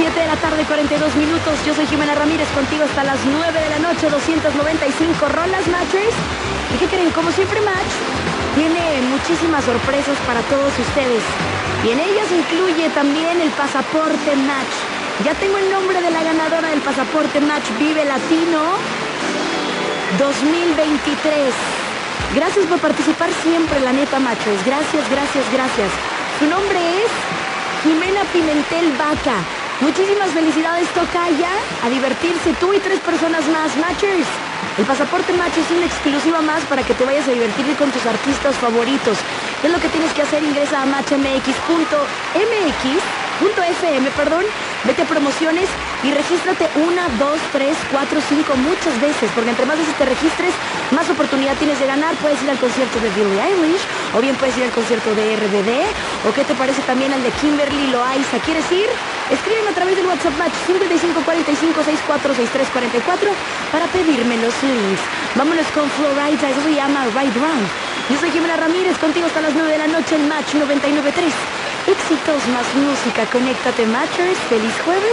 7 de la tarde, 42 minutos. Yo soy Jimena Ramírez, contigo hasta las 9 de la noche, 295 rolas, Matchers. ¿Y qué creen? Como siempre, Match tiene muchísimas sorpresas para todos ustedes. Y en ellas incluye también el pasaporte Match. Ya tengo el nombre de la ganadora del pasaporte Match Vive Latino 2023. Gracias por participar siempre, la neta, Matchers. Gracias, gracias, gracias. Su nombre es Jimena Pimentel Vaca. Muchísimas felicidades, tocaya. A divertirse tú y 3 personas más, Matchers. El pasaporte Match es una exclusiva más para que te vayas a divertir con tus artistas favoritos. ¿Qué es lo que tienes que hacer? Ingresa a matchmx.fm, vete a promociones y regístrate 1, 2, 3, 4, 5, muchas veces, porque entre más veces te registres, más oportunidad tienes de ganar. Puedes ir al concierto de Billie Eilish, o bien puedes ir al concierto de RBD, o qué te parece también al de Kimberly Loaiza. ¿Quieres ir? Escríbeme a través del WhatsApp Match 5545646344 para pedirme los links. Vámonos con Florida, eso se llama Right Round. Yo soy Jimena Ramírez, contigo hasta las 9 de la noche en Match 99.3. Éxitos más música, conéctate, Matchers. Feliz jueves.